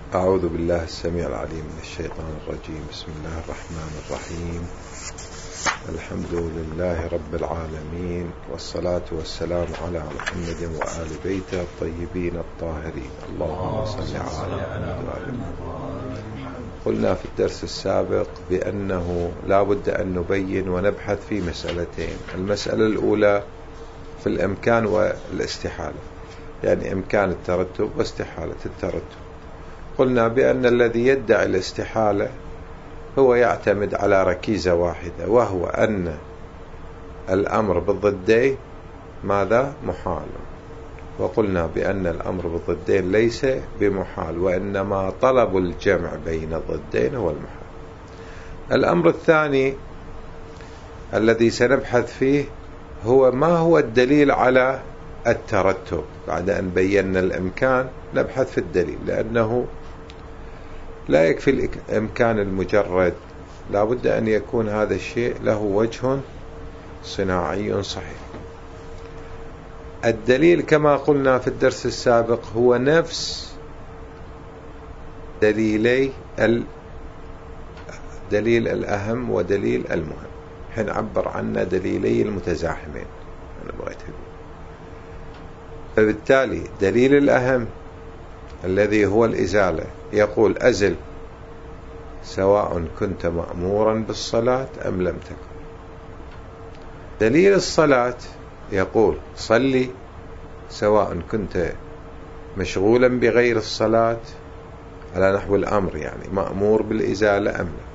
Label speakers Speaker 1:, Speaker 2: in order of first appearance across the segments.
Speaker 1: أعوذ بالله السميع العليم من الشيطان الرجيم. بسم الله الرحمن الرحيم. الحمد لله رب العالمين، والصلاة والسلام على محمد وآل بيته الطيبين الطاهرين. اللهم صل على محمد. قلنا في الدرس السابق بأنه لا بد أن نبين ونبحث في مسألتين. المسألة الأولى في الإمكان والاستحالة، يعني إمكان الترتب واستحالة الترتب. قلنا بأن الذي يدعي الاستحالة هو يعتمد على ركيزة واحدة، وهو أن الأمر بالضدين ماذا؟ محال. وقلنا بأن الأمر بالضدين ليس بمحال، وإنما طلب الجمع بين الضدين هو المحال. الأمر الثاني الذي سنبحث فيه هو ما هو الدليل على الترتب. بعد أن بينا الإمكان نبحث في الدليل، لأنه لا يكفي الإمكان المجرد، لا بد أن يكون هذا الشيء له وجه صناعي صحيح. الدليل كما قلنا في الدرس السابق هو نفس دليلي دليل الأهم ودليل المهم. حين عبر عنا دليلي المتزاحمين، أنا بغيت أقول. فبالتالي دليل الأهم الذي هو الإزالة يقول أزل سواء كنت مأمورا بالصلاة أم لم تكن. دليل الصلاة يقول صلي سواء كنت مشغولا بغير الصلاة، على نحو الأمر، يعني مأمور بالإزالة أم لا.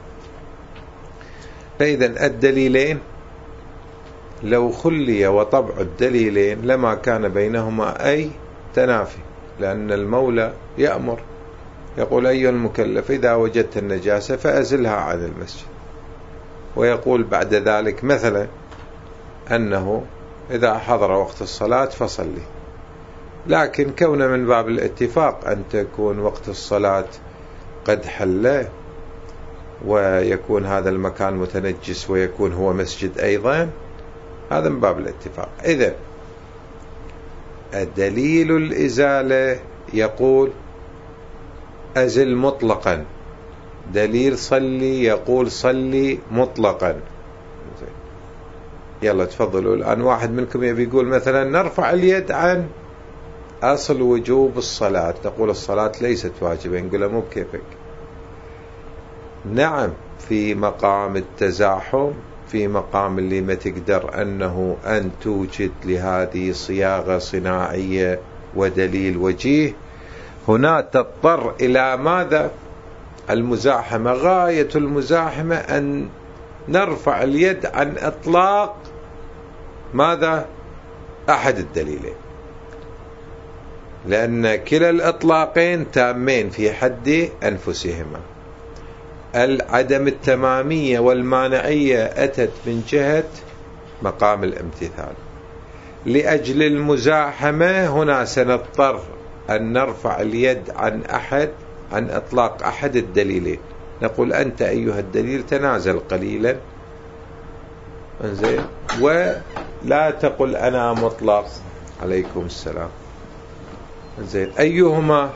Speaker 1: فإذا الدليلين لو خلي وطبع الدليلين لما كان بينهما أي تنافي، لأن المولى يأمر يقول أيها المكلف إذا وجدت النجاسة فأزلها عن المسجد، ويقول بعد ذلك مثلا أنه إذا حضر وقت الصلاة فصلي. لكن كون من باب الاتفاق أن تكون وقت الصلاة قد حل ويكون هذا المكان متنجس ويكون هو مسجد أيضا، هذا من باب الاتفاق. إذن الدليل الإزالة يقول أزل مطلقا، دليل صلي يقول صلي مطلقا. يلا تفضلوا الآن. واحد منكم يبي يقول مثلا نرفع اليد عن أصل وجوب الصلاة، نقول الصلاة ليست واجبة، نقول مو بكيفك. نعم، في مقام التزاحم، في مقام اللي ما تقدر أنه أن توجد لهذه صياغة صناعية ودليل وجيه، هنا تضطر إلى ماذا؟ المزاحمة. غاية المزاحمة أن نرفع اليد عن إطلاق ماذا؟ أحد الدليلين، لأن كلا الإطلاقين تامين في حد أنفسهما. العدم التمامية والمانعية أتت من جهة مقام الامتثال. لأجل المزاحمة هنا سنضطر أن نرفع اليد عن إطلاق أحد الدليلين، نقول أنت أيها الدليل تنازل قليلا، ولا تقل أنا مطلق. عليكم السلام. أيهما؟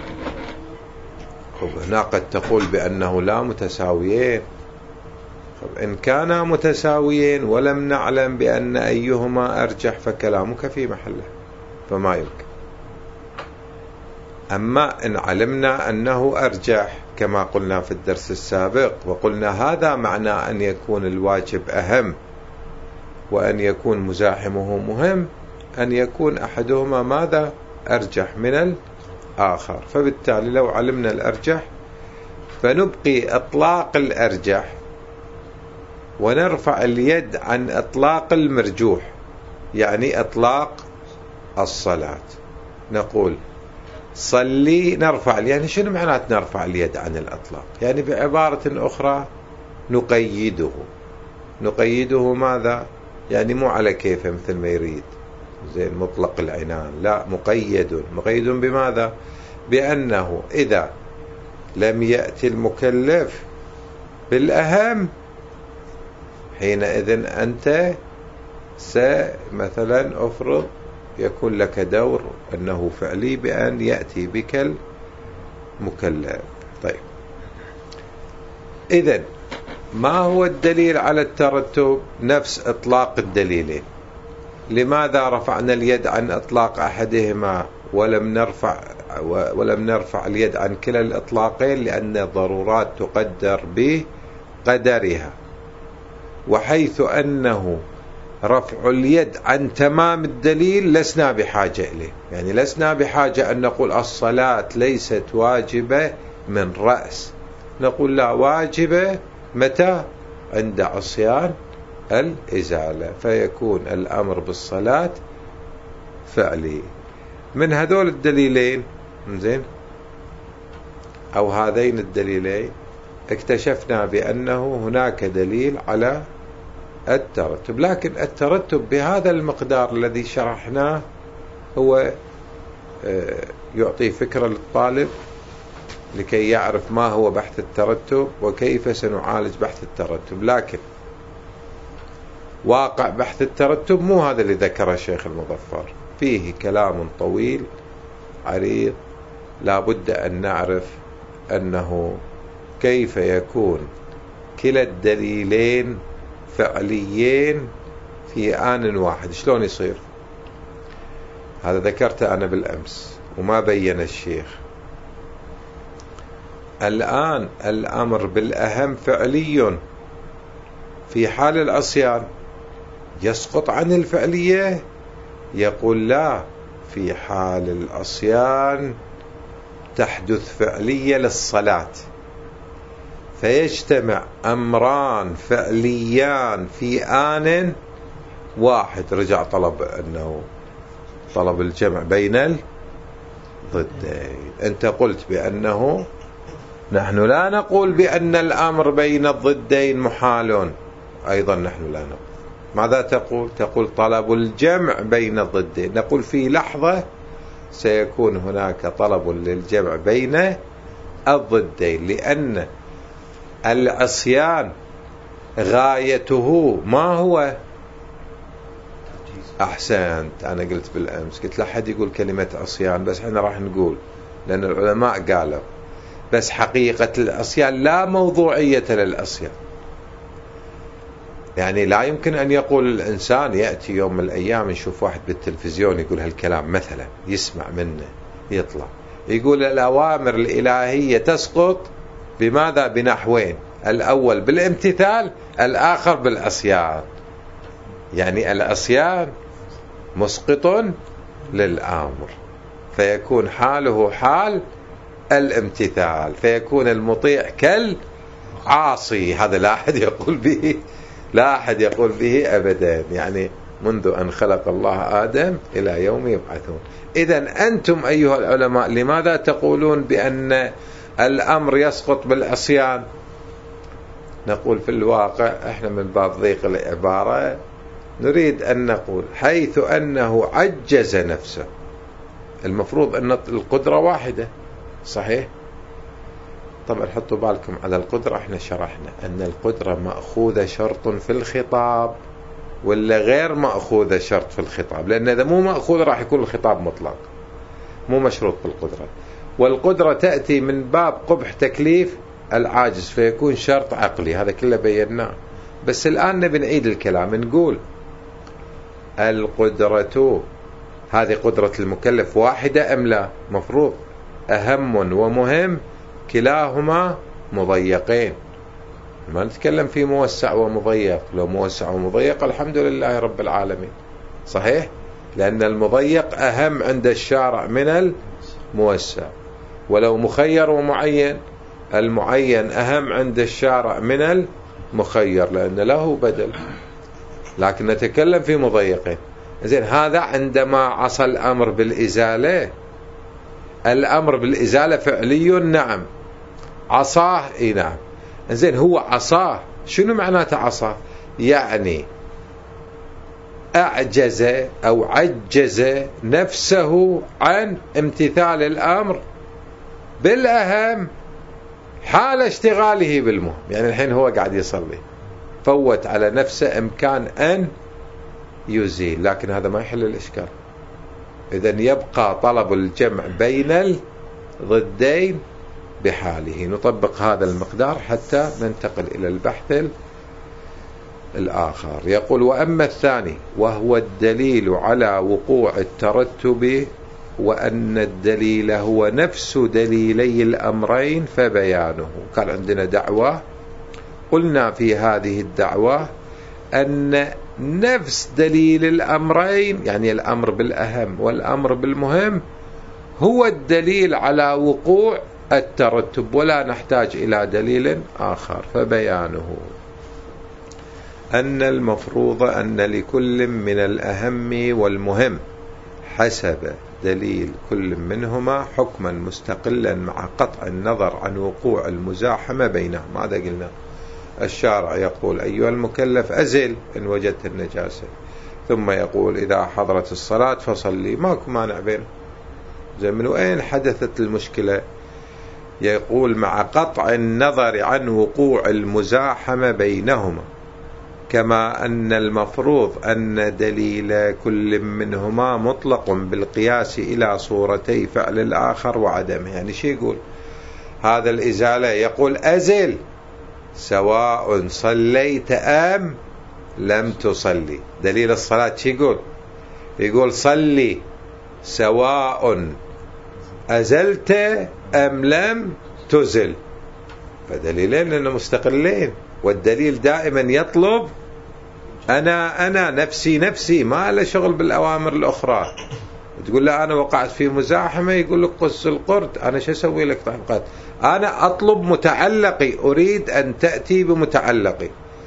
Speaker 1: هنا قد تقول بأنه لا متساويين. إن كانا متساويين ولم نعلم بأن أيهما أرجح فكلامك في محله، فما يمكن. أما إن علمنا أنه أرجح كما قلنا في الدرس السابق، وقلنا هذا معنى أن يكون الواجب أهم وأن يكون مزاحمه مهم، أن يكون أحدهما ماذا؟ أرجح من الآخر. فبالتالي لو علمنا الأرجح فنبقي إطلاق الأرجح ونرفع اليد عن إطلاق المرجوح، يعني إطلاق الصلاة. نقول صلي نرفع، يعني شنو معنات نرفع اليد عن الإطلاق؟ يعني بعبارة أخرى نقيده ماذا؟ يعني مو على كيفه مثل ما يريد مطلق العنان، لا، مقيد بماذا؟ بأنه إذا لم يأتي المكلف بالأهم حينئذ أنت مثلا أفرض يكون لك دور أنه فعلي بأن يأتي بك مكلف. طيب، إذن ما هو الدليل على الترتب؟ نفس إطلاق الدليلين. لماذا رفعنا اليد عن إطلاق أحدهما ولم نرفع اليد عن كلا الإطلاقين؟ لأن الضرورات تقدر بقدرها، وحيث أنه رفع اليد عن تمام الدليل لسنا بحاجة إليه. يعني لسنا بحاجة أن نقول الصلاة ليست واجبة من رأس، نقول لا، واجبة متى؟ عند عصيان الإزالة، فيكون الأمر بالصلاة فعلي. من هذول الدليلين زين أو هذين الدليلين اكتشفنا بأنه هناك دليل على الترتب، لكن الترتب بهذا المقدار الذي شرحناه هو يعطي فكرة للطالب لكي يعرف ما هو بحث الترتب وكيف سنعالج بحث الترتب. لكن واقع بحث الترتب مو هذا اللي ذكره الشيخ المظفر، فيه كلام طويل عريض، لا بد أن نعرف أنه كيف يكون كلا الدليلين فعليين في آن واحد. شلون يصير؟ هذا ذكرته أنا بالأمس وما بين الشيخ. الآن الأمر بالأهم فعلي في حال العصيان، يسقط عن الفعلية؟ يقول لا، في حال العصيان تحدث فعلية للصلاة، فيجتمع أمران فعليان في آن واحد. رجع طلب الجمع بين الضدين. أنت قلت بأنه نحن لا نقول بأن الأمر بين الضدين محال، أيضا نحن لا نقول. ماذا تقول؟ تقول طلب الجمع بين الضدين. نقول في لحظة سيكون هناك طلب للجمع بين الضدين، لأن العصيان غايته ما هو؟ أحسنت، أنا قلت بالأمس، قلت لا أحد يقول كلمة عصيان، بس احنا راح نقول لأن العلماء قالوا، بس حقيقة العصيان لا موضوعية للعصيان. يعني لا يمكن أن يقول الإنسان، يأتي يوم من الأيام نشوف واحد بالتلفزيون يقول هالكلام مثلا، يسمع منه يطلع يقول الأوامر الإلهية تسقط بماذا؟ بنحوين، الأول بالامتثال، الآخر بالعصيان. يعني العصيان مسقط للآمر، فيكون حاله حال الامتثال، فيكون المطيع كالعاصي. هذا لا أحد يقول به، لا أحد يقول به أبدا، يعني منذ أن خلق الله آدم إلى يوم يبعثون. إذن أنتم أيها العلماء لماذا تقولون بأن الأمر يسقط بالعصيان؟ نقول في الواقع احنا من باب ضيق العبارة نريد أن نقول حيث أنه عجز نفسه. المفروض أن القدرة واحدة، صحيح؟ طبعا حطوا بالكم على القدرة، احنا شرحنا أن القدرة مأخوذة شرط في الخطاب ولا غير مأخوذة شرط في الخطاب، لأن إذا مو مأخوذة راح يكون الخطاب مطلق، مو مشروط بالقدرة. والقدرة تأتي من باب قبح تكليف العاجز، فيكون شرط عقلي، هذا كله بيناه. بس الآن نبي نعيد الكلام، نقول القدرة هذه قدرة المكلف واحدة أم لا؟ مفروض أهم ومهم كلاهما مضيقين، ما نتكلم في موسع ومضيق. لو موسع ومضيق الحمد لله رب العالمين، صحيح؟ لأن المضيق أهم عند الشارع من الموسع، ولو مخير ومعين، المعين أهم عند الشارع من المخير لأن له بدل، لكن نتكلم في مضيقين. زين، هذا عندما عصى الأمر بالإزالة. الأمر بالإزالة فعلي، نعم. عصاه، اي نعم. زين، هو عصاه، شنو معناته عصاه؟ يعني أعجز أو عجز نفسه عن امتثال الأمر بالأهم حال اشتغاله بالمهم. يعني الحين هو قاعد يصلي، فوت على نفسه إمكان أن يزيل، لكن هذا ما يحل الإشكال. إذن يبقى طلب الجمع بين الضدين بحاله. نطبق هذا المقدار حتى ننتقل إلى البحث الآخر. يقول: وأما الثاني وهو الدليل على وقوع الترتب وأن الدليل هو نفس دليلي الأمرين فبيانه. كان عندنا دعوة، قلنا في هذه الدعوة أن نفس دليل الأمرين، يعني الأمر بالأهم والأمر بالمهم، هو الدليل على وقوع الترتب ولا نحتاج إلى دليل آخر. فبيانه أن المفروض أن لكل من الأهم والمهم حسب دليل كل منهما حكما مستقلا مع قطع النظر عن وقوع المزاحمة بينهما. هذا قلنا. الشارع يقول: أيها المكلف أزل إن وجدت النجاسة، ثم يقول: إذا حضرت الصلاة فصلي. ماكو مانع بينه. زي من وين حدثت المشكلة؟ يقول: مع قطع النظر عن وقوع المزاحمة بينهما، كما أن المفروض أن دليل كل منهما مطلق بالقياس إلى صورتي فعل الآخر وعدمه. يعني شي يقول هذا الإزالة؟ يقول: أزل سواء صليت أم لم تصلي. دليل الصلاة شي يقول؟ يقول: صلي سواء أزلت أم لم تزل. فدليلين لأنه مستقلين، والدليل دائما يطلب أنا نفسي، ما له شغل بالأوامر الأخرى. تقول له أنا وقعت في مزاحمة، يقول لك قص القرد. أنا شو أسوي لك تحقيقات؟ أنا أطلب متعلقي، أريد أن تأتي بمتعلقي.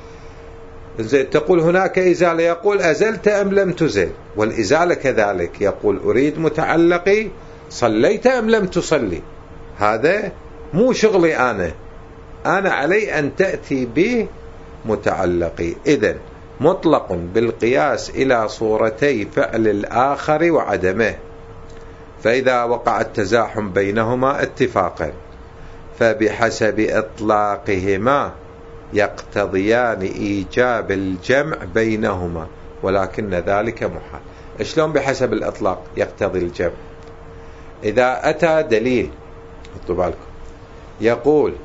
Speaker 1: زين، تقول هناك إزالة، يقول: أزلت أم لم تزل. والإزالة كذلك، يقول: أريد متعلقي، صليت أم لم تصلي. هذا مو شغلي، أنا علي أن تأتي بمتعلقي. إذن مطلق بالقياس إلى صورتي فعل الآخر وعدمه. فإذا وقع التزاحم بينهما اتفاقا فبحسب إطلاقهما يقتضيان إيجاب الجمع بينهما، ولكن ذلك محال. شلون بحسب الإطلاق يقتضي الجمع؟ إذا أتى دليل، خذوا بالكم، يقول: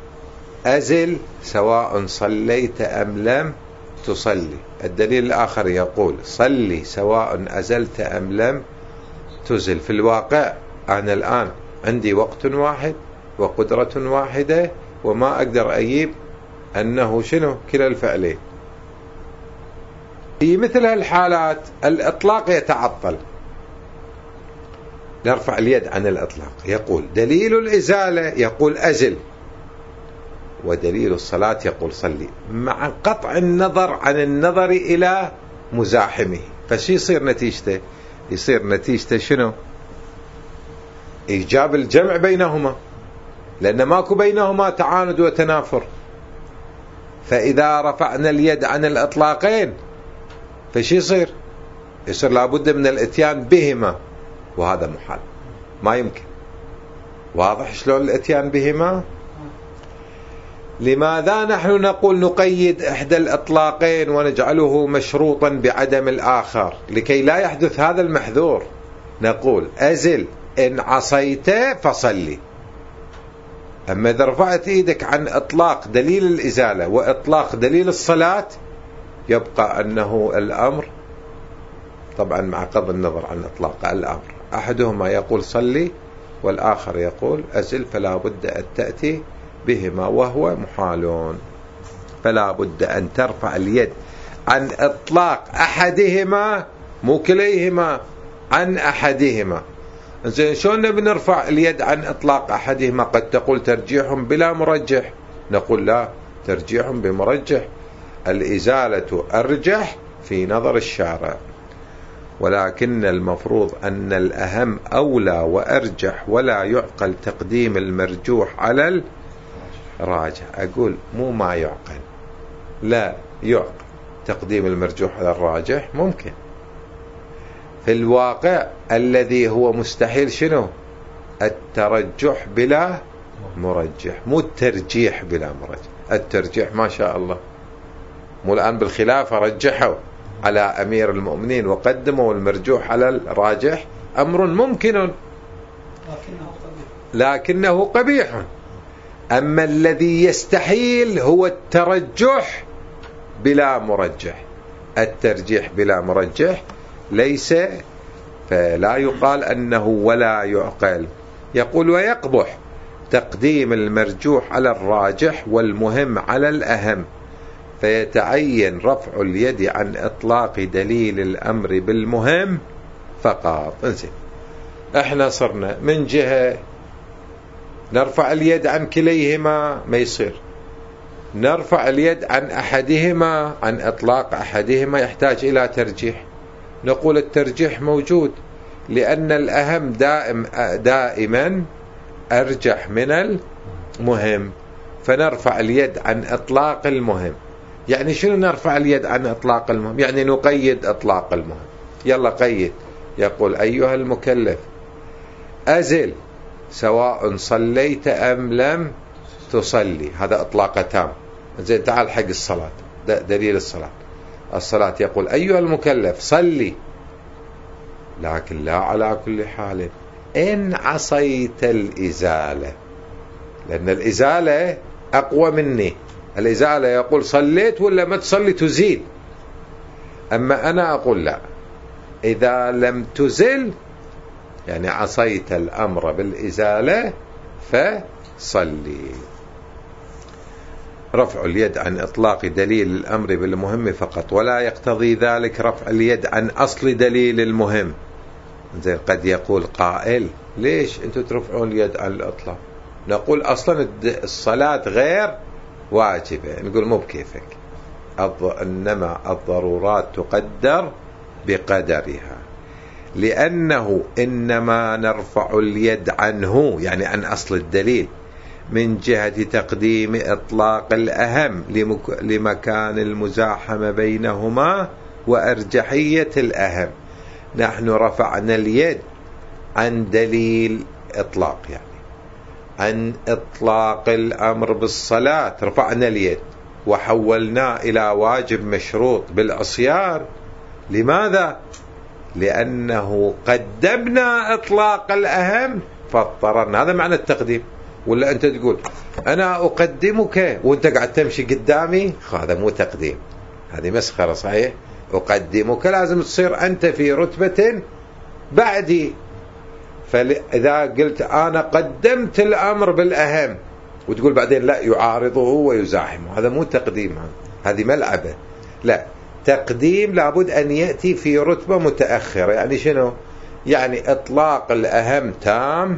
Speaker 1: أزل سواء صليت أم لم تصلي. الدليل الآخر يقول: صلي سواء أزلت أم لم تزل. في الواقع أنا الآن عندي وقت واحد وقدرة واحدة، وما أقدر أجيب أنه شنو كلا الفعلين. في مثل هالحالات الإطلاق يتعطل، نرفع اليد عن الإطلاق. يقول دليل الإزالة يقول أزل، ودليل الصلاة يقول صلي، مع قطع النظر عن النظر إلى مزاحمه. فشي يصير نتيجته؟ يصير نتيجته شنو؟ إيجاب الجمع بينهما، لأن ماكو بينهما تعاند وتنافر. فإذا رفعنا اليد عن الإطلاقين فشي يصير؟ يصير لابد من الاتيان بهما، وهذا محال، ما يمكن. واضح شلون الاتيان بهما؟ لماذا نحن نقول نقيد إحدى الإطلاقين ونجعله مشروطا بعدم الآخر؟ لكي لا يحدث هذا المحذور. نقول أزل إن عصيت فصلي. أما إذا رفعت إيدك عن إطلاق دليل الإزالة وإطلاق دليل الصلاة، يبقى أنه الأمر طبعا مع قطع النظر عن إطلاق الأمر، أحدهما يقول صلي والآخر يقول أزل، فلا بد أن تأتي بهما، وهو محالون. فلا بد أن ترفع اليد عن إطلاق أحدهما، مو كليهما، عن أحدهما. زين، شلون نبي نرفع اليد عن إطلاق أحدهما؟ قد تقول ترجيح بلا مرجح. نقول لا، ترجيح بمرجح. الإزالة أرجح في نظر الشارع، ولكن المفروض أن الأهم أولى وأرجح، ولا يعقل تقديم المرجوح على الراجح. أقول مو ما يعقل، لا يعقل تقديم المرجوح على الراجح. ممكن في الواقع الذي هو مستحيل شنو؟ الترجح بلا مرجح، مو الترجيح بلا مرجح. الترجيح ما شاء الله، مو الآن بالخلافة رجحوا على أمير المؤمنين وقدموا المرجوح على الراجح، أمر ممكن لكنه قبيح. أما الذي يستحيل هو الترجح بلا مرجح. الترجيح بلا مرجح ليس، فلا يقال أنه ولا يعقل. يقول ويقبح تقديم المرجوح على الراجح والمهم على الأهم، فيتعين رفع اليد عن إطلاق دليل الأمر بالمهم فقط. انزين، احنا صرنا من جهة نرفع اليد عن كليهما ما يصير، نرفع اليد عن أحدهما، عن إطلاق أحدهما يحتاج إلى ترجيح. نقول الترجيح موجود لأن الأهم دائما أرجح من المهم، فنرفع اليد عن إطلاق المهم. يعني شنو نرفع اليد عن إطلاق المهم؟ يعني نقيد إطلاق المهم. يلا قيد. يقول أيها المكلف أزل سواء صليت أم لم تصلي. هذا إطلاق تام. زين، تعال حق الصلاة، دليل الصلاة يقول أيها المكلف صلي، لكن لا على كل حال إن عصيت الإزالة، لأن الإزالة أقوى مني. الإزالة يقول صليت ولا ما تصلي تزيل، أما أنا أقول لا، إذا لم تزل يعني عصيت الأمر بالإزالة فصلي. رفع اليد عن إطلاق دليل الأمر بالمهم فقط، ولا يقتضي ذلك رفع اليد عن أصل دليل المهم. زي قد يقول قائل ليش أنتم ترفعون اليد عن الإطلاق؟ نقول أصلا الصلاة غير واجبة. نقول مو بكيفك، إنما الضرورات تقدر بقدرها، لأنه إنما نرفع اليد عنه يعني عن أصل الدليل من جهة تقديم إطلاق الأهم لمكان المزاحمة بينهما وأرجحية الأهم. نحن رفعنا اليد عن دليل إطلاق، يعني عن إطلاق الأمر بالصلاة رفعنا اليد وحولناه إلى واجب مشروط بالعصيان. لماذا؟ لأنه قدمنا إطلاق الأهم فاضطررنا. هذا معنى التقديم. ولا أنت تقول أنا أقدمك وأنت قاعد تمشي قدامي، هذا مو تقديم، هذه مسخرة. صحيح، أقدمك لازم تصير أنت في رتبة بعدي. فإذا قلت أنا قدمت الأمر بالأهم وتقول بعدين لا يعارضه ويزاحمه، هذا مو تقديم، هذه ملعبة. لا، تقديم لابد أن يأتي في رتبة متأخرة. يعني شنو؟ يعني إطلاق الأهم تام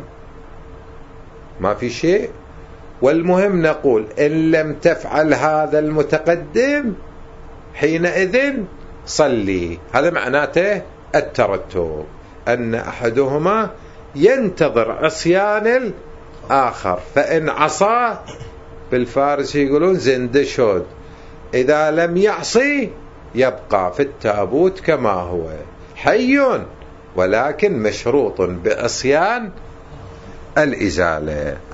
Speaker 1: ما في شيء، والمهم نقول إن لم تفعل هذا المتقدم حينئذ صلي. هذا معناته الترتب، أن أحدهما ينتظر عصيان الآخر، فإن عصى بالفارس يقولون زندشود، إذا لم يعصي يبقى في التابوت كما هو حي، ولكن مشروط بعصيان الإزالة.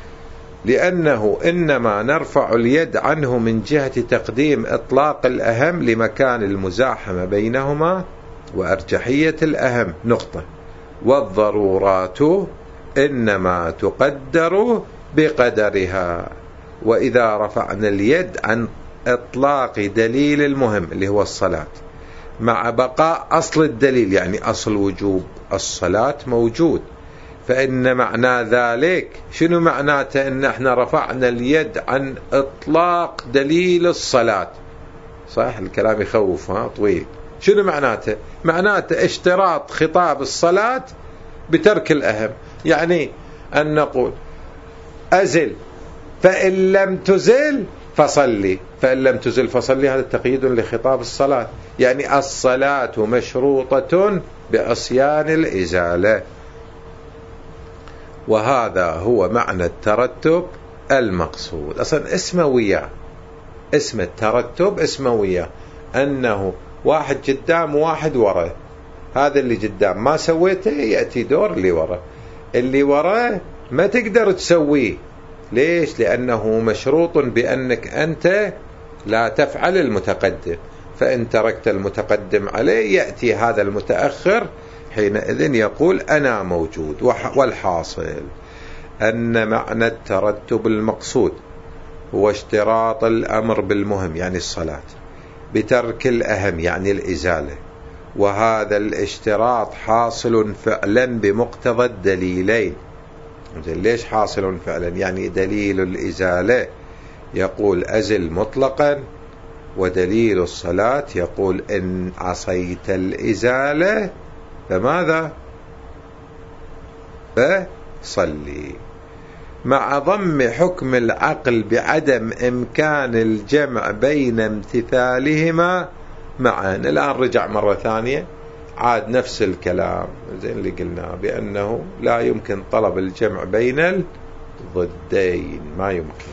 Speaker 1: لأنه إنما نرفع اليد عنه من جهة تقديم إطلاق الأهم لمكان المزاحمة بينهما وأرجحية الأهم. نقطة. والضرورات إنما تقدر بقدرها. وإذا رفعنا اليد عن إطلاق دليل المهم اللي هو الصلاة مع بقاء أصل الدليل، يعني أصل وجوب الصلاة موجود، فإن معنى ذلك شنو معناته؟ إن احنا رفعنا اليد عن إطلاق دليل الصلاة. صح، الكلام يخوف، طويل. شنو معناته؟ معناته اشتراط خطاب الصلاة بترك الأهم. يعني أن نقول أزل فإن لم تزل فصلي، فإن لم تزل فصلي، هذا تقييد لخطاب الصلاة. يعني الصلاة مشروطة بعصيان الإزالة. وهذا هو معنى الترتب المقصود. أصلا اسمه وياه، اسم الترتب اسمه وياه، أنه واحد قدام وواحد وراء. هذا اللي قدام ما سويته يأتي دور اللي وراء، اللي وراء ما تقدر تسويه. ليش؟ لأنه مشروط بأنك أنت لا تفعل المتقدم، فإن تركت المتقدم عليه يأتي هذا المتأخر، حينئذ يقول أنا موجود. والحاصل أن معنى الترتب المقصود هو اشتراط الأمر بالمهم يعني الصلاة بترك الأهم يعني الإزالة، وهذا الاشتراط حاصل فعلا بمقتضى الدليلين. ليش حاصل فعلا؟ يعني دليل الإزالة يقول أزل مطلقا، ودليل الصلاة يقول إن عصيت الإزالة فماذا؟ فصلي، مع ضم حكم العقل بعدم إمكان الجمع بين امتثالهما معا. الآن رجع مرة ثانية عاد نفس الكلام زي اللي قلناه بأنه لا يمكن طلب الجمع بين الضدين، ما يمكن.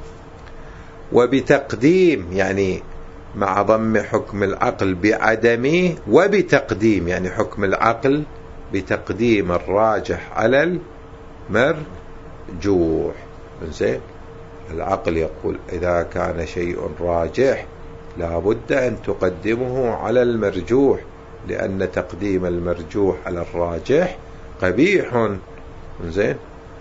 Speaker 1: وبتقديم يعني مع ضم حكم العقل بعدمه، وبتقديم يعني حكم العقل بتقديم الراجح على المرجوح. زين، العقل يقول إذا كان شيء راجح لا بد أن تقدمه على المرجوح، لأن تقديم المرجوح على الراجح قبيح. زين،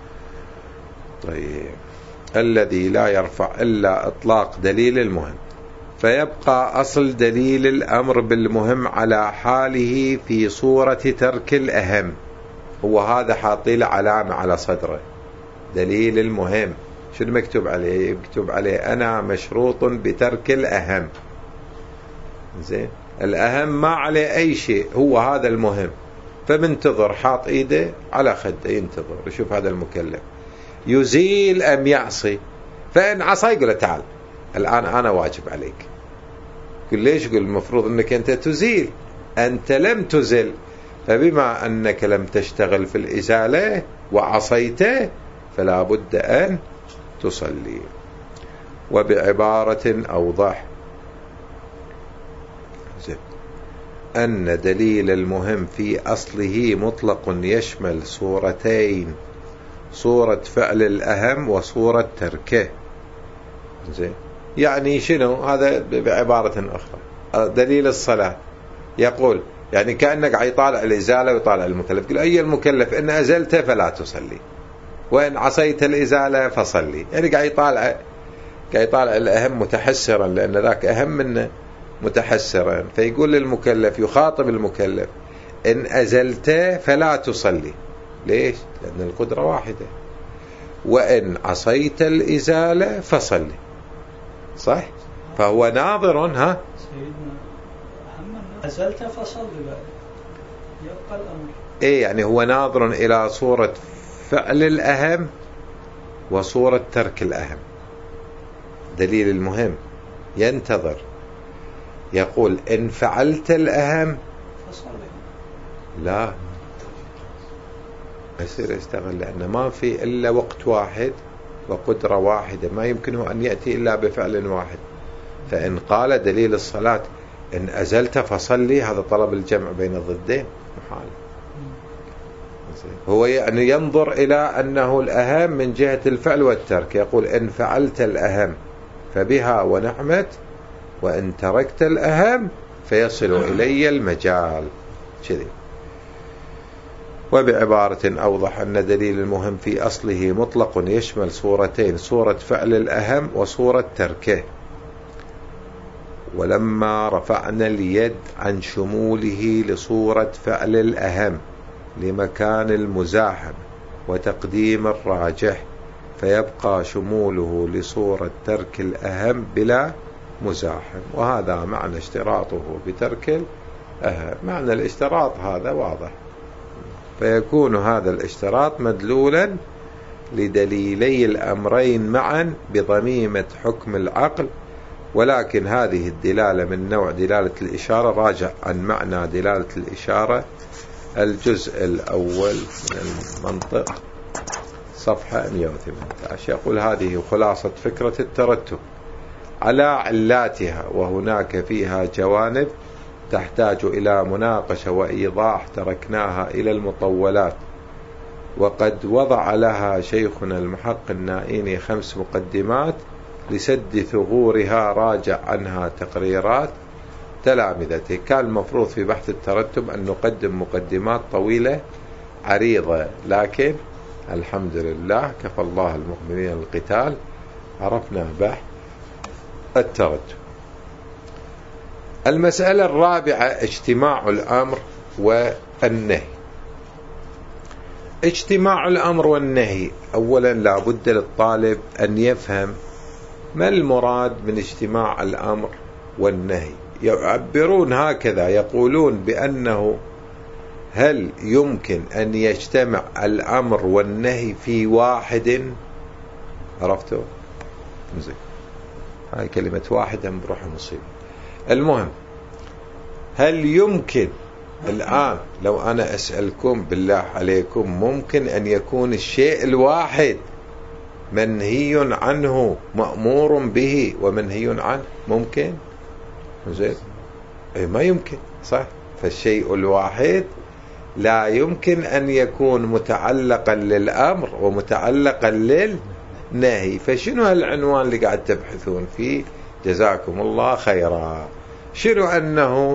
Speaker 1: طيب الذي لا يرفع إلا إطلاق دليل المهم، فيبقى أصل دليل الأمر بالمهم على حاله في صورة ترك الأهم. هو هذا حاطي له علامة على صدره، دليل المهم. شنو مكتوب عليه؟ مكتوب عليه أنا مشروط بترك الأهم. زين، الأهم ما عليه أي شيء، هو هذا المهم، فمنتظر حاط إيده على خده ينتظر يشوف هذا المكلف يزيل أم يعصي. فإن عصى يقول تعال الآن أنا واجب عليك. يقول ليش؟ يقول المفروض أنك أنت تزيل، أنت لم تزل، فبما أنك لم تشتغل في الإزالة وعصيته فلا بد أن تصلي. وبعبارة أوضح أن دليل المهم في أصله مطلق يشمل صورتين، صورة فعل الأهم وصورة تركه. زين، يعني شنو هذا؟ بعبارة أخرى دليل الصلاة يقول يعني كأنك يطالع الإزالة ويطالع المكلف، يقول أي المكلف إن أزلت فلا تصلي، وإن عصيت الإزالة فصلي. يعني قاعد يطالع الأهم متحسرا، لأن ذاك أهم منه متحسرا، فيقول للمكلف، يخاطب المكلف إن أزلت فلا تصلي. ليش؟ لأن القدرة واحدة. وإن عصيت الإزالة فصلي. صح؟ فهو ناظر ها
Speaker 2: سيدنا أزلت فصلي يبقى الأمر.
Speaker 1: إيه، يعني هو ناظر إلى صورة فعل الأهم وصورة ترك الأهم. دليل المهم ينتظر يقول إن فعلت الأهم
Speaker 2: فصلي،
Speaker 1: لا يصير يشتغل، لأن ما في إلا وقت واحد وقدرة واحدة، ما يمكنه أن يأتي إلا بفعل واحد. فإن قال دليل الصلاة إن أزلت فصلي، هذا طلب الجمع بين الضدين محال. هو يعني ينظر إلى أنه الأهم من جهة الفعل والترك، يقول إن فعلت الأهم فبها ونعمت، وإن تركت الأهم فيصل إلي المجال كذي. وبعبارة أوضح أن دليل المهم في أصله مطلق يشمل صورتين، صورة فعل الأهم وصورة تركه. ولما رفعنا اليد عن شموله لصورة فعل الأهم لمكان المزاحم وتقديم الراجح، فيبقى شموله لصورة ترك الأهم بلا مزاحم. وهذا معنى اشتراطه بترك الأهم. معنى الاشتراط هذا واضح، فيكون هذا الاشتراط مدلولا لدليلي الأمرين معا بضميمة حكم العقل. ولكن هذه الدلالة من نوع دلالة الإشارة. راجع عن معنى دلالة الإشارة الجزء الأول من المنطق صفحة 118. يقول هذه خلاصة فكرة الترتب على علاتها، وهناك فيها جوانب تحتاج إلى مناقشة وإيضاح تركناها إلى المطولات، وقد وضع لها شيخنا المحق النائيني 5 مقدمات لسد ثغورها، راجع عنها تقريرات تلامذته. كان المفروض في بحث الترتب أن نقدم مقدمات طويلة عريضة، لكن الحمد لله كفى الله المؤمنين القتال، عرفنا بحث التردد. المسألة الرابعة اجتماع الأمر والنهي. اجتماع الأمر والنهي، أولا لا بد للطالب أن يفهم ما المراد من اجتماع الأمر والنهي. يعبرون هكذا، يقولون بأنه هل يمكن أن يجتمع الأمر والنهي في واحد؟ عرفتوا؟ زين، هاي كلمة واحد هم بروح مصيبة. المهم، هل يمكن الآن لو أنا أسألكم بالله عليكم، ممكن أن يكون الشيء الواحد منهي عنه مأمور به ومنهي عنه؟ ممكن؟ زين، ما يمكن، صح؟ فالشيء الواحد لا يمكن أن يكون متعلقا للأمر ومتعلقا للنهي. فشنو هالعنوان اللي قاعد تبحثون فيه؟ جزاكم الله خيرا. شنو؟ أنه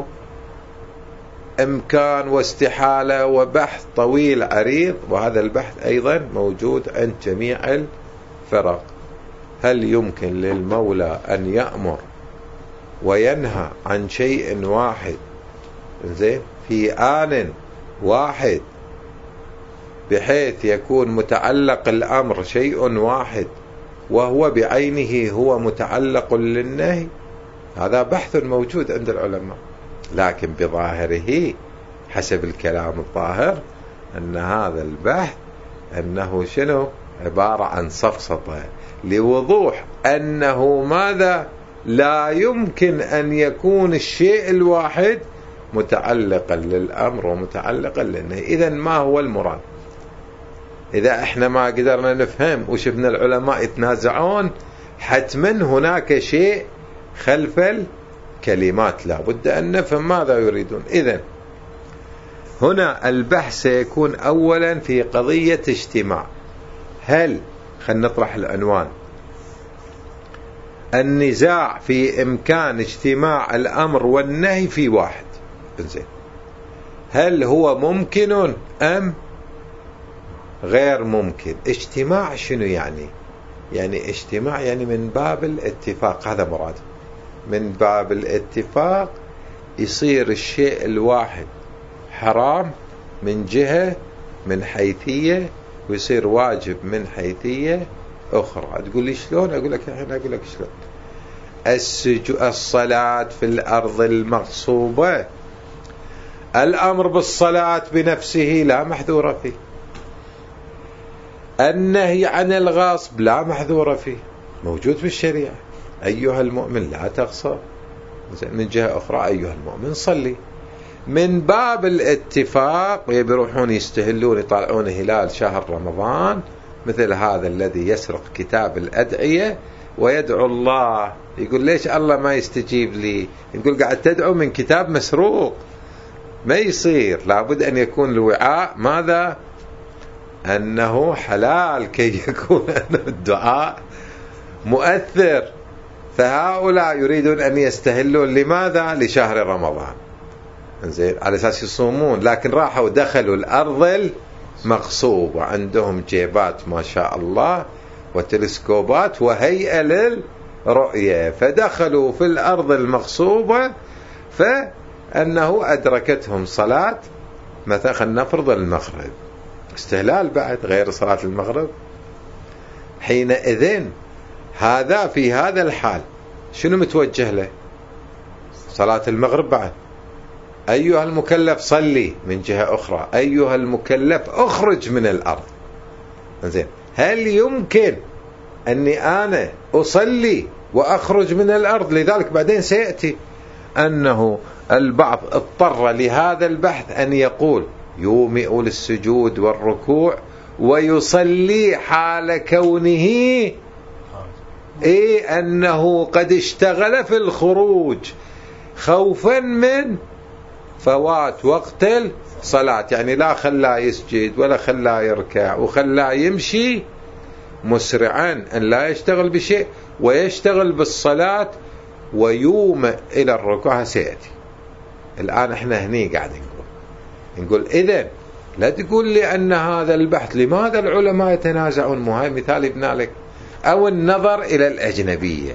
Speaker 1: إمكان واستحالة وبحث طويل عريض، وهذا البحث أيضا موجود عند جميع الفرق. هل يمكن للمولى أن يأمر وينهى عن شيء واحد، زين، في آن واحد، بحيث يكون متعلق الأمر شيء واحد وهو بعينه هو متعلق للنهي؟ هذا بحث موجود عند العلماء، لكن بظاهره حسب الكلام الظاهر أن هذا البحث أنه شنو؟ عبارة عن سفسطة لوضوح أنه ماذا؟ لا يمكن أن يكون الشيء الواحد متعلقا للأمر ومتعلقا للنهي. إذن ما هو المراد؟ إذا احنا ما قدرنا نفهم وشفنا العلماء يتنازعون، حتما هناك شيء خلف الكلمات، لا بد أن نفهم ماذا يريدون. إذن هنا البحث سيكون أولا في قضية اجتماع. هل، خلينا نطرح العنوان، النزاع في إمكان اجتماع الأمر والنهي في واحد، زين، هل هو ممكن أم غير ممكن؟ اجتماع شنو يعني؟ يعني اجتماع يعني من باب الاتفاق، هذا مراد. من باب الاتفاق يصير الشيء الواحد حرام من جهة من حيثية، ويصير واجب من حيثية أخرى. تقول لي شلون؟ أقول لك شلون. الصلاة في الأرض المغصوبة، الأمر بالصلاة بنفسه لا محذور فيه، النهي عن الغصب لا محذور فيه، موجود بالشريعة. أيها المؤمن لا تغصب، من جهة أخرى أيها المؤمن صلي. من باب الاتفاق يروحون يستهلون يطالعون هلال شهر رمضان، مثل هذا الذي يسرق كتاب الأدعية ويدعو الله، يقول ليش الله ما يستجيب لي؟ يقول قاعد تدعو من كتاب مسروق، ما يصير. لابد أن يكون الوعاء ماذا؟ أنه حلال، كي يكون الدعاء مؤثر. فهؤلاء يريدون أن يستهلون لماذا؟ لشهر رمضان، زين، على أساس يصومون، لكن راحوا دخلوا الأرض المغصوبة، عندهم جيبات ما شاء الله وتلسكوبات وهيئة للرؤية، فدخلوا في الأرض المغصوبة، فأنه أدركتهم صلاة مثلا خلينا نفرض المغرب، استهلال بعد غير صلاة المغرب. حينئذ هذا في هذا الحال شنو متوجه له؟ صلاة المغرب بعد. أيها المكلف صلي، من جهة أخرى أيها المكلف أخرج من الأرض. زين، هل يمكن أني أنا أصلي وأخرج من الأرض؟ لذلك بعدين سيأتي أنه البعض اضطر لهذا البحث أن يقول يومئ للسجود والركوع ويصلي حال كونه أنه قد اشتغل في الخروج خوفا من فوات وقت الصلاة، يعني لا خلاه يسجد ولا خلاه يركع وخلاه يمشي مسرعا، أن لا يشتغل بشيء ويشتغل بالصلاة ويومئ إلى الركوع. سيأتي الآن احنا هني قاعد نقول إذن لا تقول لي أن هذا البحث لماذا العلماء يتنازعون، مو هاي مثال ابن لك. أو النظر إلى الأجنبية،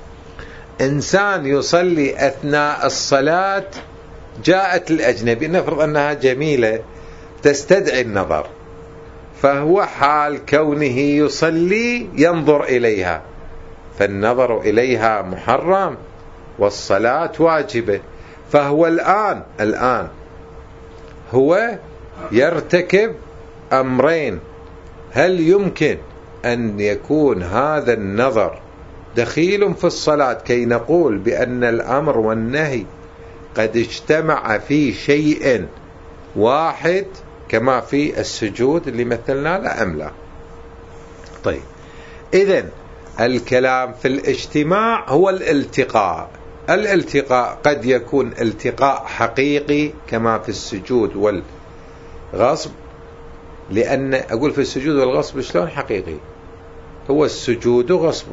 Speaker 1: إنسان يصلي أثناء الصلاة جاءت الأجنبية، نفرض أنها جميلة تستدعي النظر، فهو حال كونه يصلي ينظر إليها، فالنظر إليها محرم والصلاة واجبة. فهو الآن هو يرتكب أمرين، هل يمكن أن يكون هذا النظر دخيل في الصلاة كي نقول بأن الأمر والنهي قد اجتمع في شيء واحد كما في السجود اللي مثلنا لا أم لا؟ طيب، إذن الكلام في الاجتماع هو الالتقاء قد يكون التقاء حقيقي كما في السجود والغصب، لأن أقول في السجود والغصب شلون حقيقي؟ هو السجود غصب،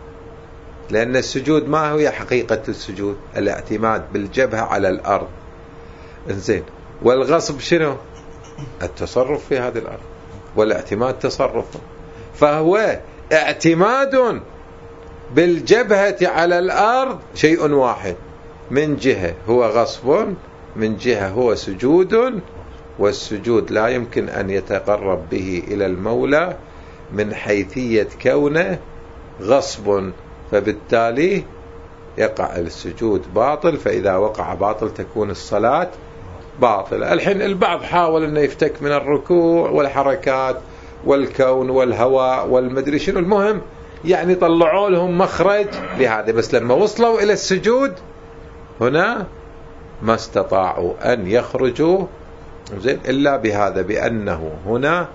Speaker 1: لأن السجود ما هي حقيقة السجود؟ الاعتماد بالجبهة على الأرض. إنزين، والغصب شنو؟ التصرف في هذه الأرض، والاعتماد تصرف، فهو اعتماد بالجبهة على الأرض شيء واحد، من جهة هو غصب، من جهة هو سجود، والسجود لا يمكن أن يتقرب به إلى المولى من حيثية كونه غصب، فبالتالي يقع السجود باطل، فإذا وقع باطل تكون الصلاة باطلة. الحين البعض حاول أنه يفتك من الركوع والحركات والكون والهواء والمدري شنو، المهم يعني طلعوا لهم مخرج لهذا، بس لما وصلوا إلى السجود هنا ما استطاعوا أن يخرجوا إلا بهذا، بأنه هنا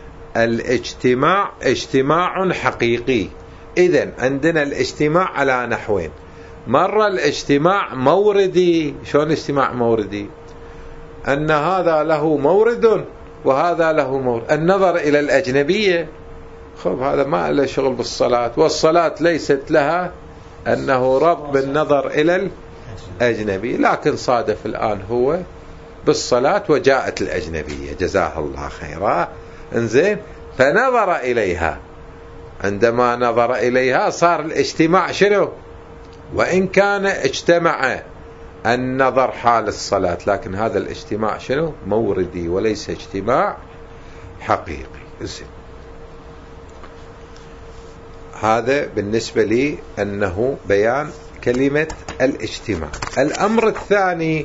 Speaker 1: الاجتماع اجتماع حقيقي. إذن عندنا الاجتماع على نحوين، مرة الاجتماع موردي. شلون اجتماع موردي؟ أن هذا له مورد وهذا له مورد. النظر إلى الأجنبية، خب هذا ما له شغل بالصلاة، والصلاة ليست لها أنه رب بالنظر إلى الأجنبي، لكن صادف الآن هو بالصلاة وجاءت الأجنبية جزاها الله خيرا، انزين، فنظر إليها. عندما نظر إليها صار الاجتماع شنو؟ وإن كان اجتمع النظر حال الصلاة، لكن هذا الاجتماع شنو؟ موردي وليس اجتماع حقيقي. انزين، هذا بالنسبة لي أنه بيان كلمة الاجتماع. الأمر الثاني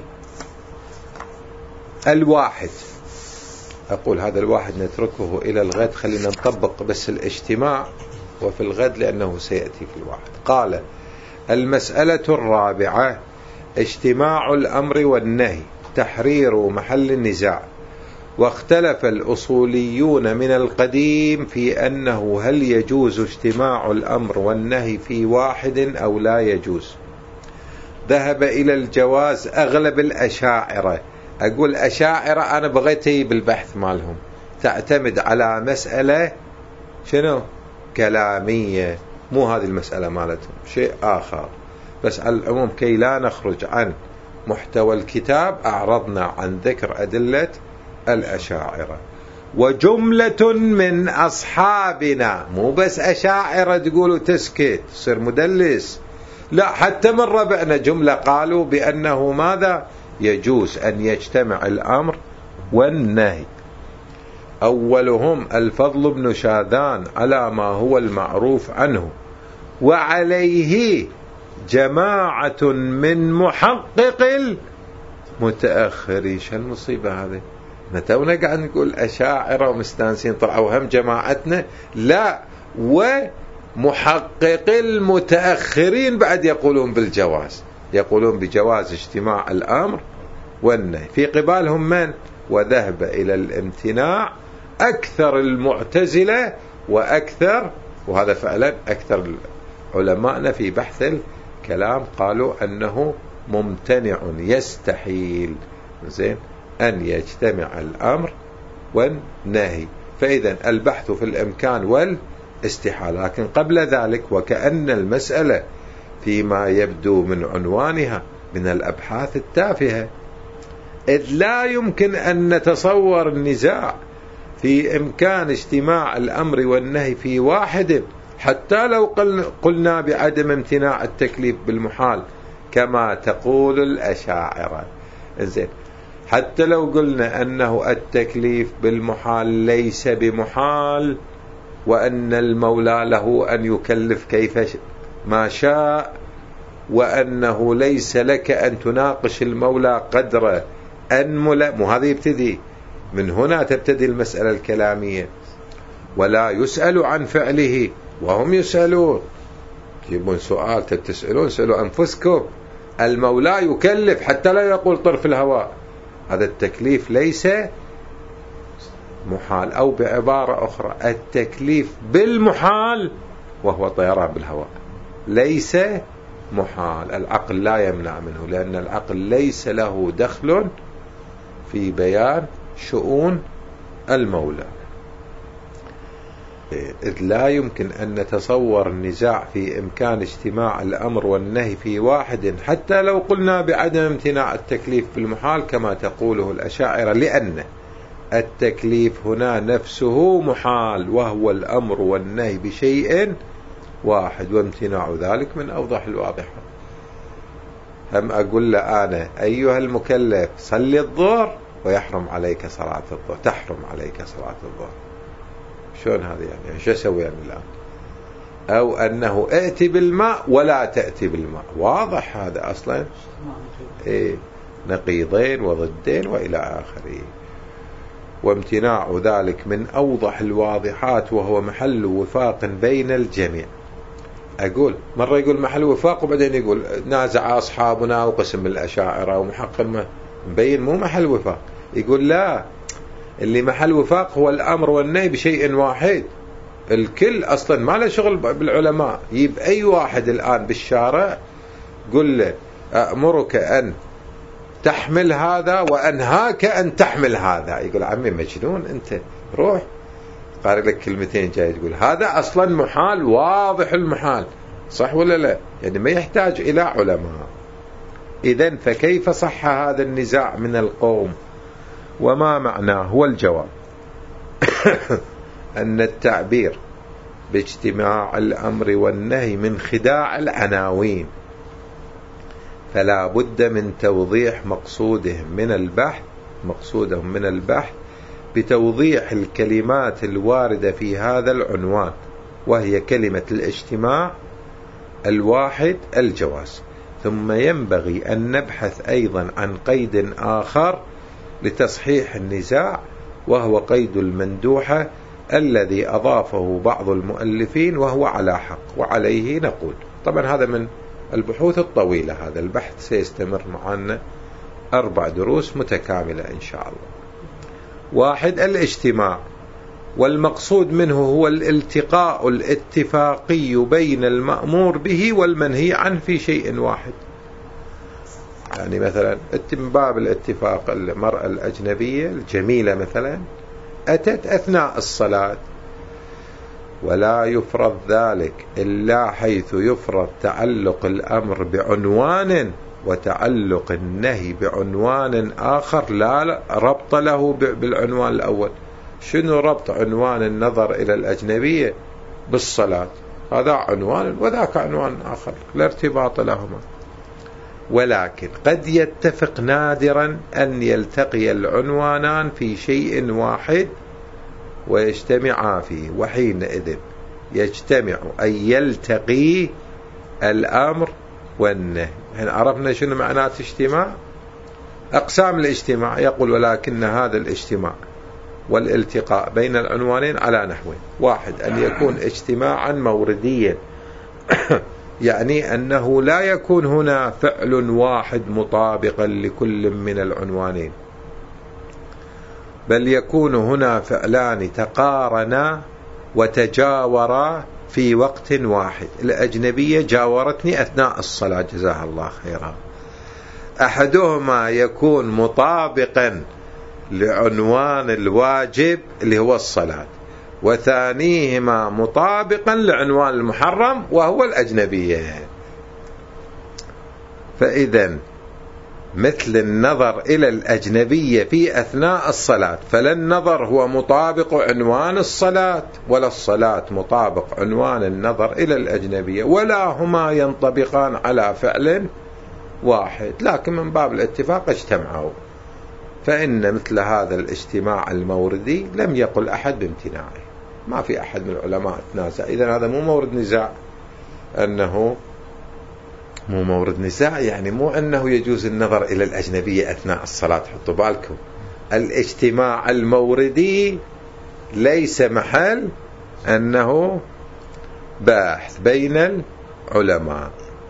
Speaker 1: الواحد، أقول هذا الواحد نتركه إلى الغد، خلينا نطبق بس الاجتماع وفي الغد لأنه سيأتي في الواحد. قال: المسألة الرابعة: اجتماع الأمر والنهي، تحرير محل النزاع. واختلف الأصوليون من القديم في أنه هل يجوز اجتماع الأمر والنهي في واحد أو لا يجوز. ذهب إلى الجواز أغلب الأشاعرة. أقول أشاعرة أنا بغيتي بالبحث مالهم تعتمد على مسألة شنو؟ كلامية، مو هذه المسألة مالتهم، شيء آخر، بس على العموم كي لا نخرج عن محتوى الكتاب أعرضنا عن ذكر أدلة الأشاعرة. وجملة من أصحابنا، مو بس أشاعرة تقولوا تسكت تصير مدلس، لا، حتى من ربعنا جملة قالوا بأنه ماذا؟ يجوز أن يجتمع الأمر والنهي. أولهم الفضل بن شاذان على ما هو المعروف عنه، وعليه جماعة من محقق المتأخرين. شو المصيبة هذه؟ نتونا قاعد نقول أشاعرة ومستانسين طلعوا هم جماعتنا، لا، ومحقق المتأخرين بعد يقولون بالجواز، يقولون بجواز اجتماع الأمر والنهي. في قبالهم من؟ وذهب إلى الامتناع أكثر المعتزلة وأكثر، وهذا فعلا أكثر علماءنا في بحث الكلام قالوا أنه ممتنع، يستحيل زين أن يجتمع الأمر والنهي. فإذا البحث في الإمكان والاستحالة. لكن قبل ذلك وكأن المسألة فيما يبدو من عنوانها من الأبحاث التافهة، إذ لا يمكن أن نتصور النزاع في إمكان اجتماع الأمر والنهي في واحد حتى لو قلنا بعدم امتناع التكليف بالمحال كما تقول الأشاعرة. إنزين، حتى لو قلنا أنه التكليف بالمحال ليس بمحال، وأن المولى له أن يكلف كيف ما شاء، وأنه ليس لك أن تناقش المولى قدر أنمل، وهذا يبتدي من هنا، تبتدي المسألة الكلامية. ولا يسأل عن فعله وهم يسألون. يجيبون سؤال تسألون، سألوا أنفسكم. المولى يكلف حتى لا يقول طرف الهواء، هذا التكليف ليس محال، أو بعبارة أخرى التكليف بالمحال وهو طيران بالهواء ليس محال. العقل لا يمنع منه، لأن العقل ليس له دخل في بيان شؤون المولى. إذ لا يمكن أن نتصور النزاع في إمكان اجتماع الأمر والنهي في واحد حتى لو قلنا بعدم امتناع التكليف بالمحال كما تقوله الأشاعرة، لأن التكليف هنا نفسه محال، وهو الأمر والنهي بشيء واحد، وامتناع ذلك من أوضح الواضحة. هم أقول له أنا أيها المكلف صلي الظهر ويحرم عليك صلاة الظهر، تحرم عليك صلاة الظهر، شلون هذا يعني؟ شو أسوي يعني الآن؟ أو أنه ائتي بالماء ولا تأتي بالماء، واضح هذا أصلا إيه، نقيضين وضدين وإلى آخره. وامتناع ذلك من أوضح الواضحات، وهو محل وفاق بين الجميع. أقول مرة يقول محل وفاق، وبعدين يقول نازع أصحابنا وقسم الأشاعرة ومحقق مبين مو محل وفاق. يقول لا، اللي محل وفاق هو الأمر والنهي بشيء واحد. الكل أصلا ما له شغل بالعلماء. يجيب أي واحد الآن بالشارع قل له أأمرك أن تحمل هذا وأنهاك أن تحمل هذا، يقول عمي مجنون أنت، روح قارئ لك كلمتين جاي تقول هذا أصلا محال، واضح المحال، صح ولا لا؟ يعني ما يحتاج إلى علماء. إذن فكيف صح هذا النزاع من القوم؟ وما معناه؟ هو الجواب أن التعبير باجتماع الأمر والنهي من خداع العناوين، فلا بد من توضيح مقصودهم من البحث بتوضيح الكلمات الواردة في هذا العنوان، وهي كلمة الاجتماع الواحد الجواز. ثم ينبغي أن نبحث أيضا عن قيد آخر لتصحيح النزاع، وهو قيد المندوحة الذي أضافه بعض المؤلفين، وهو على حق، وعليه نقول. طبعا هذا من البحوث الطويلة، هذا البحث سيستمر معنا 4 دروس متكاملة إن شاء الله. 1. الاجتماع، والمقصود منه هو الالتقاء الاتفاقي بين المأمور به والمنهي عنه في شيء واحد. يعني مثلا من باب الاتفاق، المرأة الأجنبية الجميلة مثلا أتت أثناء الصلاة، ولا يفرض ذلك إلا حيث يفرض تعلق الأمر بعنوان وتعلق النهي بعنوان آخر لا ربط له بالعنوان الأول. شنو ربط عنوان النظر إلى الأجنبية بالصلاة؟ هذا عنوان وذاك عنوان آخر، لا ارتباط لهما. ولكن قد يتفق نادرا أن يلتقي العنوانان في شيء واحد ويجتمعا فيه، وحينئذ يجتمع أي يلتقي الأمر والنهي. هنا عرفنا شنو معنات اجتماع. أقسام الاجتماع، يقول ولكن هذا الاجتماع والالتقاء بين العنوانين على نحوين. 1. أن يكون اجتماعا مورديا، يعني أنه لا يكون هنا فعل واحد مطابقا لكل من العنوانين، بل يكون هنا فعلان تقارنا وتجاورا في وقت واحد. الأجنبية جاورتني أثناء الصلاة جزاها الله خيرا، أحدهما يكون مطابقا لعنوان الواجب اللي هو الصلاة، وثانيهما مطابقا لعنوان المحرم وهو الأجنبية. فإذن مثل النظر إلى الأجنبية في أثناء الصلاة، فلا النظر هو مطابق عنوان الصلاة ولا الصلاة مطابق عنوان النظر إلى الأجنبية، ولا هما ينطبقان على فعل واحد، لكن من باب الاتفاق اجتمعوا. فإن مثل هذا الاجتماع الموردي لم يقل أحد بامتناعه، ما في أحد من العلماء تنازع. إذن هذا مو مورد نزاع، أنه مو مورد نزاع يعني مو أنه يجوز النظر إلى الأجنبية أثناء الصلاة. حطوا بالكم، الاجتماع الموردي ليس محل أنه باحث بين العلماء،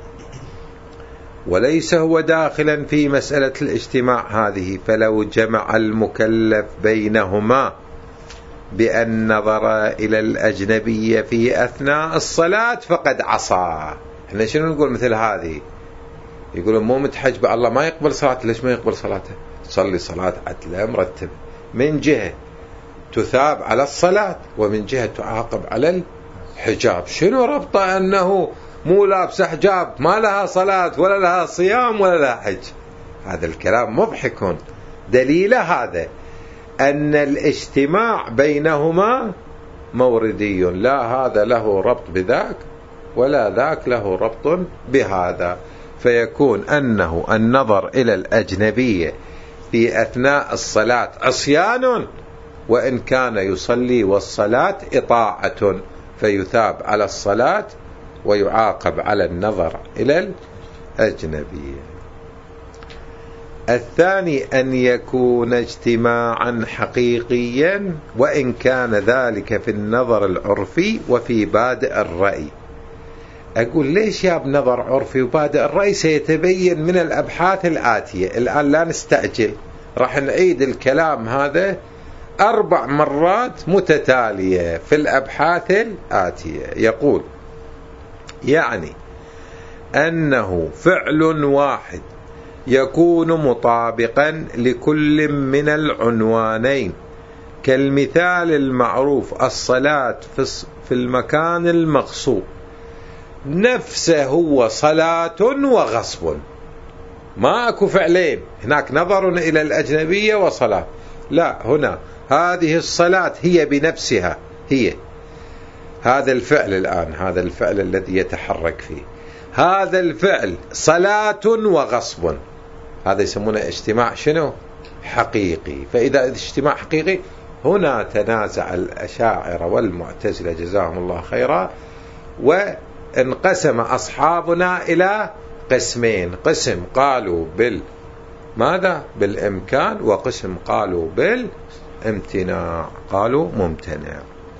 Speaker 1: وليس هو داخلا في مسألة الاجتماع هذه. فلو جمع المكلف بينهما بأن نظر إلى الأجنبية في أثناء الصلاة فقد عصى. احنا شنو نقول مثل هذه؟ يقولون مو متحجب الله ما يقبل صلاته. ليش ما يقبل صلاته؟ تصلي صلاة عدلة مرتبة، من جهة تثاب على الصلاة ومن جهة تعاقب على الحجاب. شنو ربطه أنه مو لابس حجاب ما لها صلاة ولا لها صيام ولا لها حج؟ هذا الكلام مضحك. دليل هذا أن الاجتماع بينهما موردي، لا هذا له ربط بذاك ولا ذاك له ربط بهذا. فيكون أنه النظر إلى الأجنبية في أثناء الصلاة عصيان، وإن كان يصلي والصلاة إطاعة، فيثاب على الصلاة ويعاقب على النظر إلى الأجنبية. الثاني أن يكون اجتماعا حقيقيا، وإن كان ذلك في النظر العرفي وفي بادئ الرأي. أقول ليش يا بنظر عرفي وبادئ الرأي؟ سيتبين من الأبحاث الآتية. الآن لا نستعجل، راح نعيد الكلام هذا 4 مرات متتالية في الأبحاث الآتية. يقول يعني أنه فعل واحد يكون مطابقا لكل من العنوانين، كالمثال المعروف الصلاة في المكان المغصوب، نفسه هو صلاة وغصب. ما أكو فعلين، هناك نظر إلى الأجنبية وصلاة، لا، هنا هذه الصلاة هي بنفسها، هي هذا الفعل الآن، هذا الفعل الذي يتحرك فيه، هذا الفعل صلاة وغصب. هذا يسمونه اجتماع شنو؟ حقيقي. فإذا اجتماع حقيقي، هنا تنازع الأشاعرة والمعتزلة جزاهم الله خيرا، وانقسم أصحابنا إلى قسمين: قسم قالوا ماذا؟ بالإمكان، وقسم قالوا بالامتناع، قالوا ممتنع.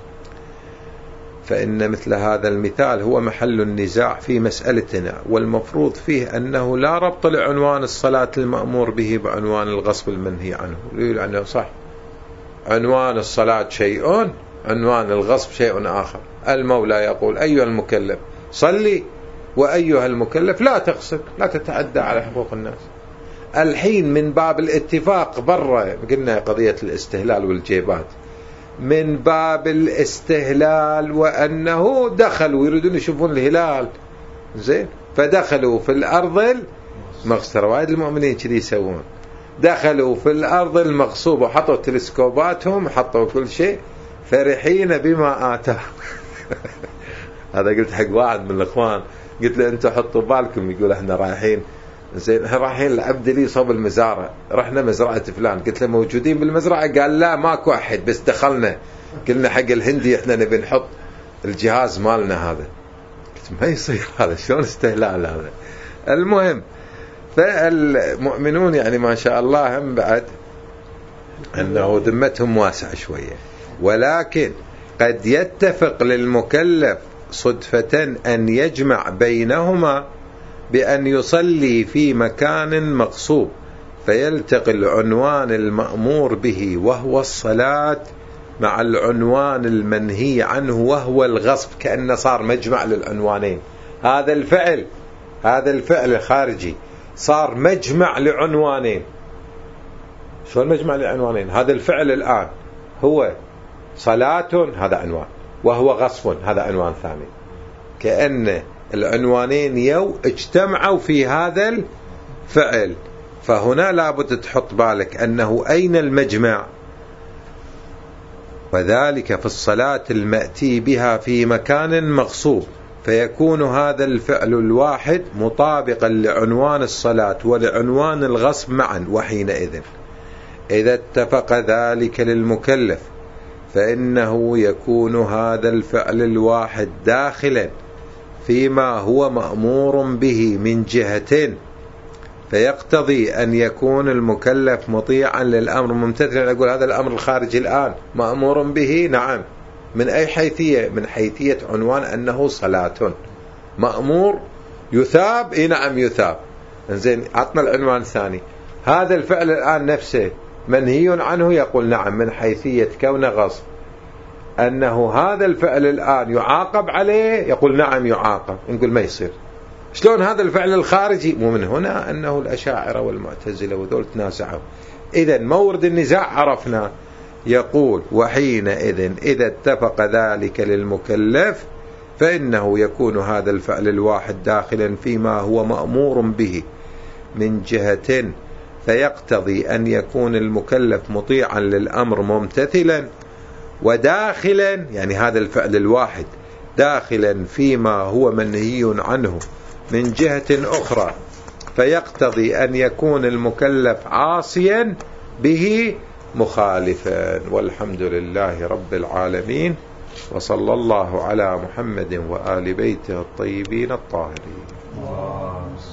Speaker 1: فإن مثل هذا المثال هو محل النزاع في مسألتنا، والمفروض فيه أنه لا ربط لعنوان الصلاة المأمور به بعنوان الغصب المنهي عنه. لأنه صح، عنوان الصلاة شيء، عنوان الغصب شيء آخر. المولى يقول أيها المكلف صلي، وأيها المكلف لا تغصب، لا تتعدى على حقوق الناس. الحين من باب الاتفاق برا، قلنا قضية الاستهلال والجيبات، من باب الاستهلال، وأنه دخلوا يريدون يشوفون الهلال، زين، فدخلوا في الأرض المغصوبة. وايد المؤمنين كذي يسوون، دخلوا في الأرض المغصوبة وحطوا تلسكوباتهم، حطوا كل شيء، فرحين بما آتاهم. هذا قلت حق واحد من الإخوان، قلت له أنتوا حطوا بالكم، يقول احنا رايحين، زين، رايحين العبد لي صوب المزارع، رحنا مزرعة فلان. قلت له موجودين بالمزرعة؟ قال لا ماكو أحد، بس دخلنا قلنا حق الهندي احنا نبي نحط الجهاز مالنا هذا. قلت ما يصير هذا، شلون استهلال هذا؟ المهم، فالمؤمنون يعني ما شاء الله هم بعد أنه ذمتهم واسعة شوية، ولكن قد يتفق للمكلف صدفة أن يجمع بينهما بأن يصلي في مكان مغصوب، فيلتقي العنوان المأمور به وهو الصلاة مع العنوان المنهي عنه وهو الغصب، كأنه صار مجمع للعنوانين. هذا الفعل الخارجي صار مجمع لعنوانين. شو المجمع لعنوانين؟ هذا الفعل الآن هو صلاة، هذا عنوان، وهو غصب، هذا عنوان ثاني. كأن العنوانين اجتمعوا في هذا الفعل، فهنا لابد تحط بالك أنه أين المجمع، وذلك في الصلاة المأتي بها في مكان مغصوب، فيكون هذا الفعل الواحد مطابقا لعنوان الصلاة ولعنوان الغصب معا. وحينئذ إذا اتفق ذلك للمكلف فإنه يكون هذا الفعل الواحد داخلا فيما هو مأمور به من جهتين، فيقتضي أن يكون المكلف مطيعا للأمر ممتثلا. أقول هذا الأمر الخارجي الآن مأمور به، نعم، من أي حيثية؟ من حيثية عنوان أنه صلاة مأمور يثاب، نعم يثاب. إنزين، عطنا العنوان الثاني. هذا الفعل الآن نفسه منهي عنه، يقول نعم، من حيثية كون غصب. أنه هذا الفعل الآن يعاقب عليه، يقول نعم يعاقب. نقول ما يصير. شلون هذا الفعل الخارجي؟ ومن هنا أنه الأشاعرة والمعتزلة وذول تنازعوا. إذن مورد النزاع عرفنا. يقول وحينئذ إذا اتفق ذلك للمكلف فإنه يكون هذا الفعل الواحد داخلا فيما هو مأمور به من جهة، فيقتضي أن يكون المكلف مطيعا للأمر ممتثلا، وداخلا يعني هذا الفعل الواحد داخلا فيما هو منهي عنه من جهة أخرى، فيقتضي أن يكون المكلف عاصيا به مخالفا. والحمد لله رب العالمين، وصلى الله على محمد وآل بيته الطيبين الطاهرين.